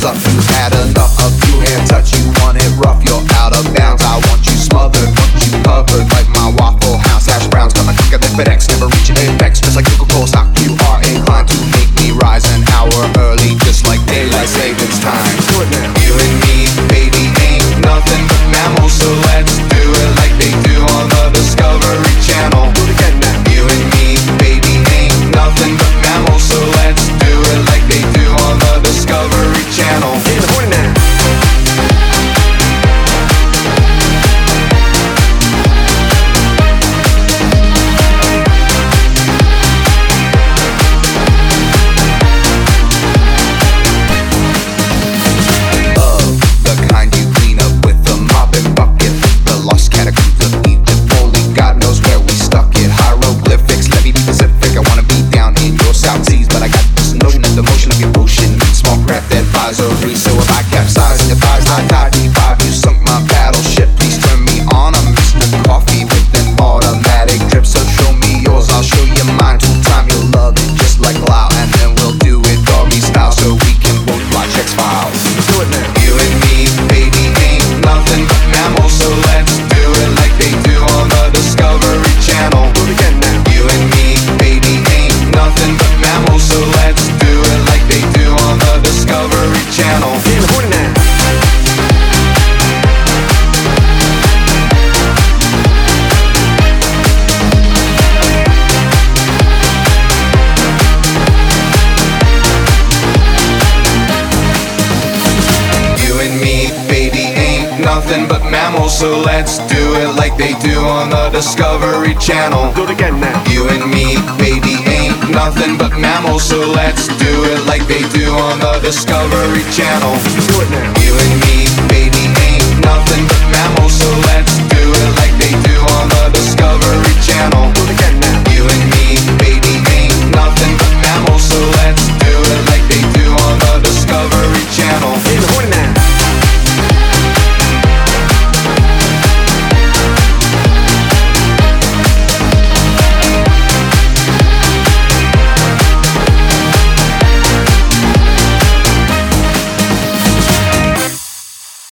thumbs up. You had enough of two-hand touch. You want it rough, you're out of bounds. I want you smothered, want you covered like my Waffle House hash browns. Coming quicker than FedEx, never reaching apex. Just like Coca-Cola stock, you are inclined to make me rise an hour early, just like daylight savings time. Do it now. You and me, baby, ain't nothing but mammals, so let's do it like they do on the Discovery Channel. Do it again now. You and me, baby, ain't nothing but mammals, so let's do it like they do on the Discovery Channel. In the morning now. So if I capsize in your thighs, I die deep-5. You sunk my battleship, please turn me on. I'm Mr. Coffee with an automatic drip. So show me yours, I'll show you mine. 2-time, you'll love it just like Lau. And then we'll do it doggy style, so we can both watch X-Files. Do it now. You and me, baby, ain't nothing but mammals, so let's do it like they do on the Discovery Channel. Do it again now. You and me, baby, ain't nothing but mammals, so let's do it like they do on the Discovery Channel. In the morning now. You and me, baby, ain't nothing but mammals, so let's do it like they do on the Discovery Channel. Do it again now. You and me, baby, ain't nothing but mammals, so let's do it like they do on the Discovery Channel. Do it now. You and me, baby, ain't nothing but mammals, so let's do it like they do on the Discovery Channel.